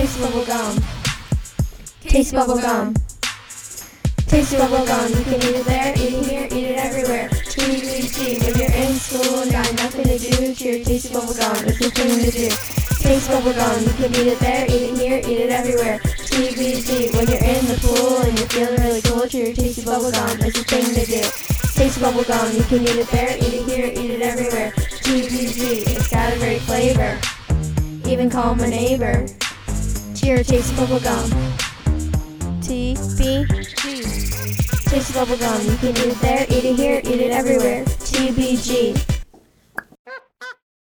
Taste bubble gum. Taste bubble gum. Taste bubble gum. You can eat it there, eat it here, eat it everywhere. TBG. When you're in school and got nothing to do, cheer tasty bubble gum. It's the thing to do. Taste bubble gum. You can eat it there, eat it here, eat it everywhere. TBG. When you're in the pool and you're feeling really cool, cheer tasty bubble gum. It's the thing to do. Taste bubble gum. You can eat it there, eat it here, eat it everywhere. TBG. It's got a great flavor. Even call my neighbor. Cheer tasty bubble gum. TBG. Tasty bubble gum. You can eat it there, eat it here, eat it everywhere. TBG.